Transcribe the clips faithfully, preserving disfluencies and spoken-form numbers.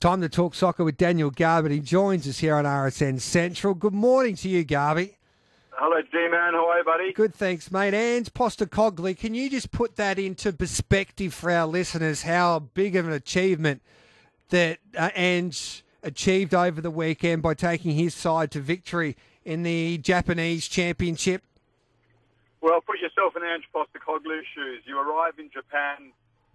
Time to talk soccer with Daniel Garbutt. He joins us here on R S N Central. Good morning to you, Garby. Hello, G-Man. How are you, buddy? Good, thanks, mate. Ange Postecoglou, can you just put that into perspective for our listeners, how big of an achievement that uh, Ange achieved over the weekend by taking his side to victory in the Japanese Championship? Well, put yourself in Ange Postecoglou's shoes. You arrive in Japan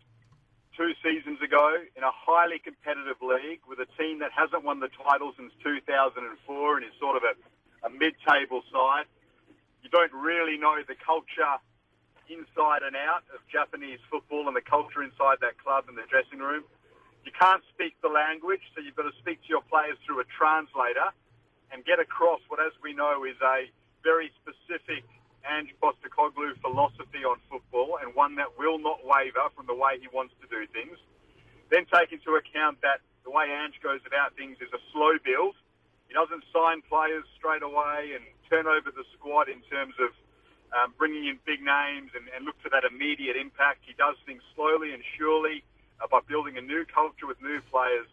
two seasons ago in a highly competitive league with a team that hasn't won the title since two thousand four and is sort of a, a mid-table side. You don't really know the culture inside and out of Japanese football and the culture inside that club and the dressing room. You can't speak the language, so you've got to speak to your players through a translator and get across what, as we know, is a very specific Ange Postecoglou philosophy on football, and one that will not waver from the way he wants to do things. Then take into account that the way Ange goes about things is a slow build. He doesn't sign players straight away and turn over the squad in terms of um, bringing in big names and, and look for that immediate impact. He does things slowly and surely uh, by building a new culture with new players.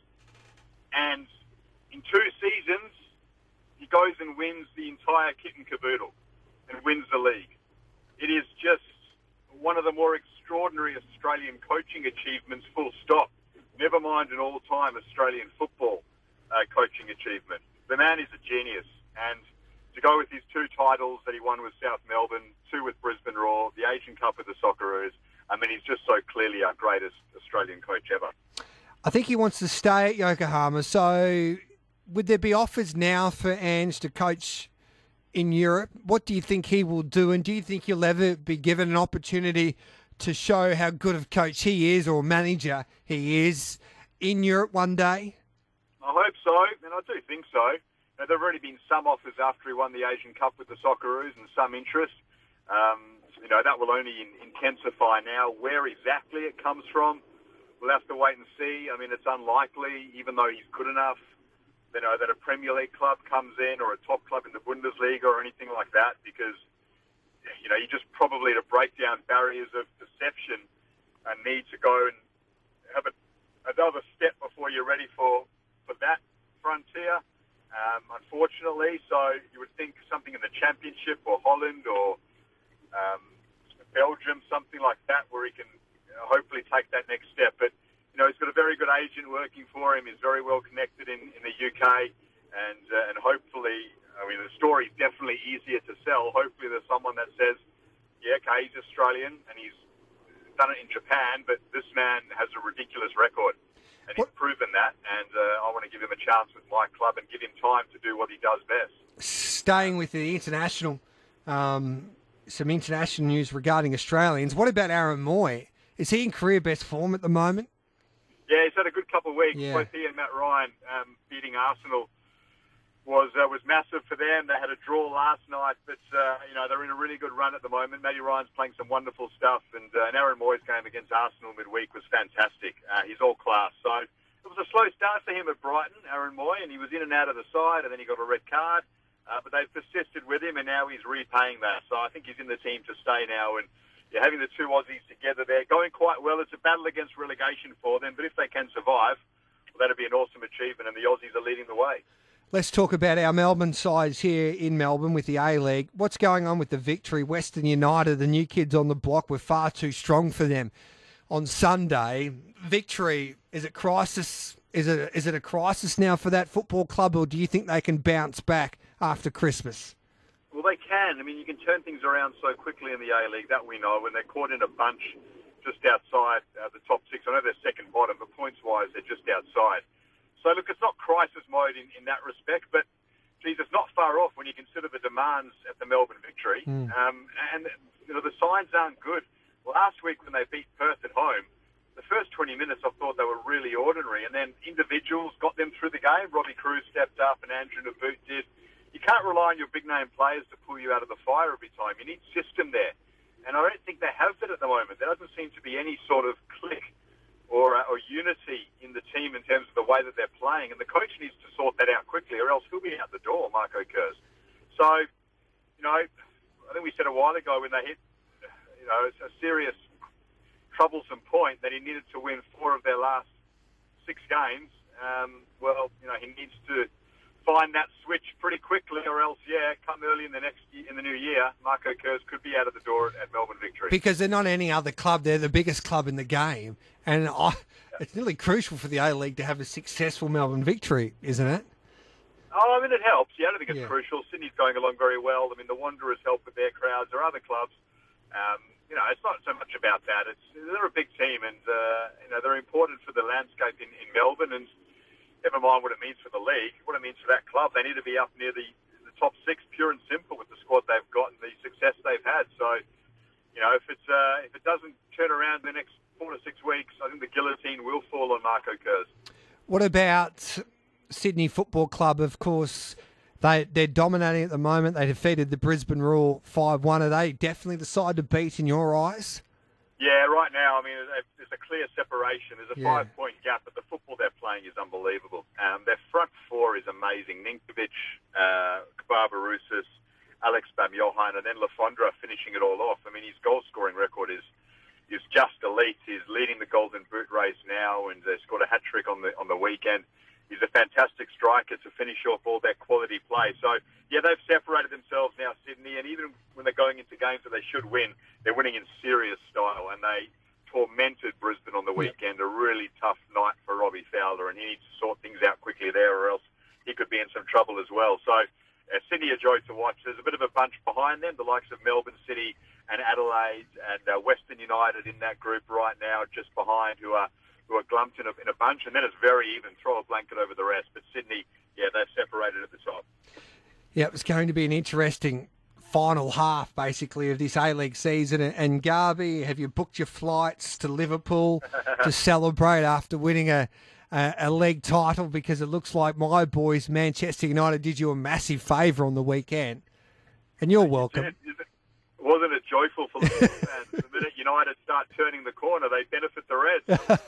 And in two seasons, he goes and wins the entire kit and caboodle and wins the league. It is just one of the more extraordinary Australian coaching achievements, full stop. Never mind an all-time Australian football uh, coaching achievement. The man is a genius. And to go with his two titles that he won with South Melbourne, two with Brisbane Roar, the Asian Cup with the Socceroos, I mean, he's just so clearly our greatest Australian coach ever. I think he wants to stay at Yokohama. So would there be offers now for Ange to coach in Europe? What do you think he will do, and do you think he'll ever be given an opportunity to show how good of coach he is or manager he is in Europe one day? I hope so, and I do think so. Now, there have already been some offers after he won the Asian Cup with the Socceroos and some interest. Um, you know, that will only in, intensify now. Where exactly it comes from, we'll have to wait and see. I mean, it's unlikely, even though he's good enough, you know, that a Premier League club comes in or a top club in the Bundesliga or anything like that, because, you know, you just probably, to break down barriers of perception, uh, need to go and have a, another step before you're ready for, for that frontier, um, unfortunately. So you would think something in the Championship or Holland or um, Belgium, something like that, where he can, you know, hopefully take that next step. But you know, he's got a very good agent working for him. He's very well connected in, in the U K. And uh, and hopefully, I mean, the story's definitely easier to sell. Hopefully there's someone that says, yeah, okay, he's Australian and he's done it in Japan, but this man has a ridiculous record. And he's what? proven that. And uh, I want to give him a chance with my club and give him time to do what he does best. Staying with the international, um, some international news regarding Australians. What about Aaron Mooy? Is he in career best form at the moment? Yeah, he's had a good couple of weeks. Yeah. Both he and Matt Ryan um, beating Arsenal was uh, was massive for them. They had a draw last night, but uh, you know, they're in a really good run at the moment. Matty Ryan's playing some wonderful stuff, and, uh, and Aaron Mooy's game against Arsenal midweek was fantastic. Uh, he's all class. So it was a slow start for him at Brighton, Aaron Mooy, and he was in and out of the side, and then he got a red card. Uh, but they've persisted with him, and now he's repaying that. So I think he's in the team to stay now, and yeah, having the two Aussies together there, going quite well. It's a battle against relegation for them, but if they can survive, well, that'll be an awesome achievement, and the Aussies are leading the way. Let's talk about our Melbourne sides here in Melbourne with the A-League. What's going on with the Victory? Western United, the new kids on the block, were far too strong for them on Sunday. Victory, is it crisis? Is it is it a crisis now for that football club, or do you think they can bounce back after Christmas? Well, they can. I mean, you can turn things around so quickly in the A-League, that we know. When they're caught in a bunch just outside uh, the top six, I know they're second bottom, but points-wise, they're just outside. So, look, it's not crisis mode in, in that respect, but, geez, it's not far off when you consider the demands at the Melbourne Victory. Mm. Um, and, you know, the signs aren't good. Last week when they beat Perth at home, the first twenty minutes I thought they were really ordinary, and then individuals got them through the game. Robbie Cruz stepped up and Andrew Naboot did. You can't rely on your big-name players to pull you out of the fire every time. You need system there. And I don't think they have that at the moment. There doesn't seem to be any sort of click or uh, or unity in the team in terms of the way that they're playing. And the coach needs to sort that out quickly, or else he'll be out the door, Marco Kurz. So, you know, I think we said a while ago when they hit, you know, a serious troublesome point that he needed to win four of their last six games um, well, you know, he needs to find that switch pretty quickly, or else, yeah, come early in the next year, in the new year, Marco Kurz could be out of the door at, at Melbourne Victory. Because they're not any other club; they're the biggest club in the game, and I, it's nearly crucial for the A-League to have a successful Melbourne Victory, isn't it? Oh, I mean, it helps. Yeah, I don't think it's Yeah. crucial. Sydney's going along very well. I mean, the Wanderers help with their crowds. There are other clubs. Um, you know, it's not so much about that. It's they're a big team, and uh, you know they're important for the landscape in, in Melbourne. And never mind what it means for the league, what it means for that club. They need to be up near the, the top six, pure and simple, with the squad they've got and the success they've had. So, you know, if it's uh, if it doesn't turn around in the next four to six weeks, I think the guillotine will fall on Marco Kurz. What about Sydney Football Club? Of course, they they're dominating at the moment. They defeated the Brisbane Roar five one. Are they definitely the side to beat in your eyes? Yeah, right now, I mean, there's a clear separation. There's a Yeah. five-point gap, but the football they're playing is unbelievable. Um, their front four is amazing. Ninkovic, uh, Barbarousis, Alex Bamjohan, and then Lafondra finishing it all off. I mean, his goal-scoring record is is just elite. He's leading the Golden Boot race now, and uh, scored a hat-trick on the on the weekend. He's a fantastic striker to finish off all their quality play. So, yeah, they've separated themselves now, Sydney, and even when they're going into games that they should win, they're winning in serious style, and they tormented Brisbane on the weekend. A really tough night for Robbie Fowler, and he needs to sort things out quickly there, or else he could be in some trouble as well. So, uh, Sydney a joy to watch. There's a bit of a bunch behind them, the likes of Melbourne City and Adelaide and uh, Western United in that group right now, just behind, who are who are glumped in a, in a bunch, and then it's very even. Throw a blanket over the rest. But Sydney, yeah, they've separated at the top. Yeah, it's going to be an interesting final half, basically, of this A-League season. And Garby, have you booked your flights to Liverpool to celebrate after winning a, a, a league title? Because it looks like my boys, Manchester United, did you a massive favour on the weekend. And you're welcome. It, it, wasn't it joyful for Liverpool fans? The minute United start turning the corner, they benefit the Reds.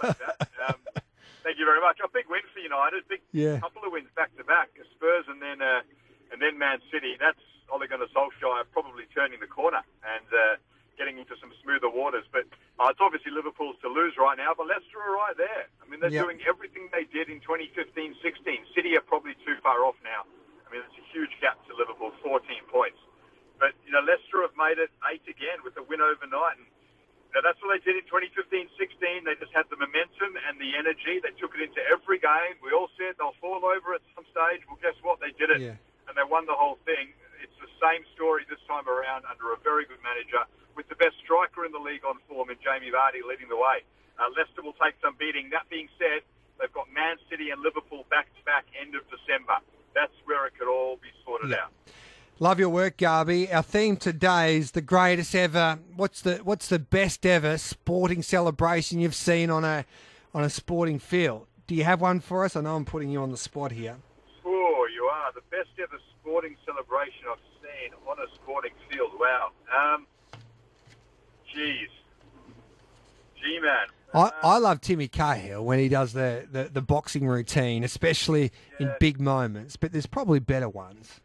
um, thank you very much. A big win for United. Big Yeah. couple of wins back to back. Spurs and then uh, and then Man City. That's Ole Gunnar Solskjaer probably turning the corner and uh, getting into some smoother waters. But uh, it's obviously Liverpool's to lose right now. But Leicester are right there. I mean, they're Yep. doing everything they did in twenty fifteen sixteen. City are probably too far off now. I mean, it's a huge gap to Liverpool, fourteen points. But, you know, Leicester have made it eight again with the win overnight. And you know, that's what they did in twenty fifteen sixteen. They just had the momentum and the energy. They took it into every game. We all said they'll fall over at some stage. Well, guess what? They did it. Yeah. And they won the whole thing. It's the same story this time around under a very good manager with the best striker in the league on form in Jamie Vardy leading the way. Uh, Leicester will take some beating. That being said, they've got Man City and Liverpool back-to-back end of December. That's where it could all be sorted Yeah. out. Love your work, Garby. Our theme today is the greatest ever. What's the what's the best ever sporting celebration you've seen on a on a sporting field? Do you have one for us? I know I'm putting you on the spot here. Oh, you are. The best ever sporting celebration I've seen on a sporting field. Wow. Um, geez. Gee, man. I, I love Timmy Cahill when he does the, the, the boxing routine, especially in Yeah. big moments, but there's probably better ones.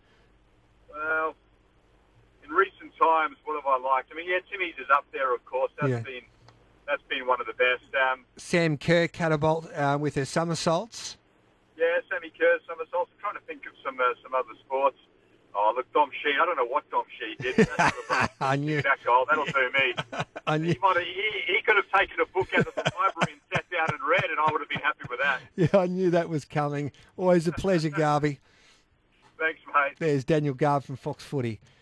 Well, in recent times, what have I liked? I mean, yeah, Timmy's is up there, of course. That's Yeah. been that's been one of the best. Um, Sam Kerr catapult uh, with her somersaults. yeah, Sammy Kerr, somersaults. I'm trying to think of some uh, some other sports. Oh, look, Dom Shee. I don't know what Dom Shee did. That's sort of a- I knew. that goal, that'll do me. I knew. He, might have, he, he could have taken a book out of the library and sat down and read, and I would have been happy with that. Yeah, I knew that was coming. Always a pleasure, Garby. Thanks, mate. There's Daniel Garb from Fox Footy.